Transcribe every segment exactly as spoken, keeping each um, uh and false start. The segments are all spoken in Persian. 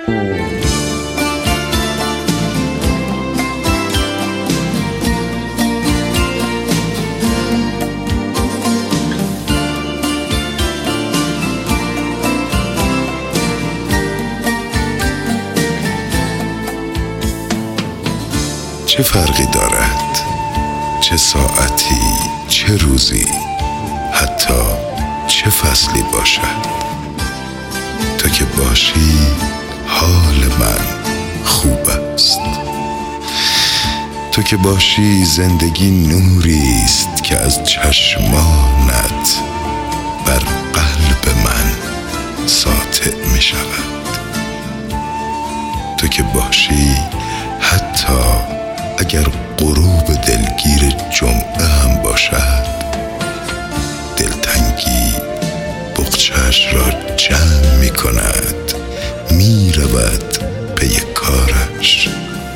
چه فرقی دارد چه ساعتی چه روزی حتی چه فصلی باشد؟ تو که باشی حال من خوب است. تو که باشی زندگی نوری است که از چشمانت بر قلب من ساطع می شود. تو که باشی حتی اگر غروب دلگیر جمعه هم باشد، دلتنگی بغچه‌اش را جمع می کند، می رود پی کارش.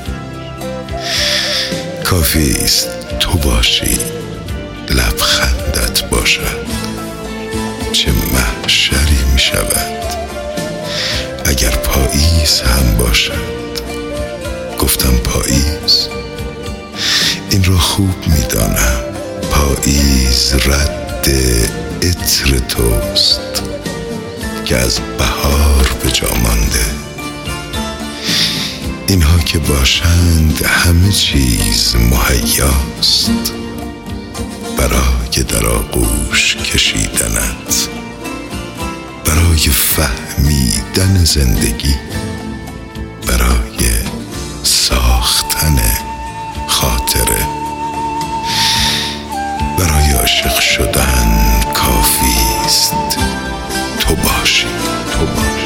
کافی است تو باشی لبخندت باشد، چه محشری می شود اگر پاییز هم باشد. گفتم پاییز، این را خوب می دانم، پاییز رد عطر توست که از بهار به جا مانده. اینها که باشند همه چیز مهیاست برای در آغوش کشیدنت، برای فهمیدن زندگی، برای ساختن خاطره. برای عاشق شدن کافی است تو باشی، تو باشی.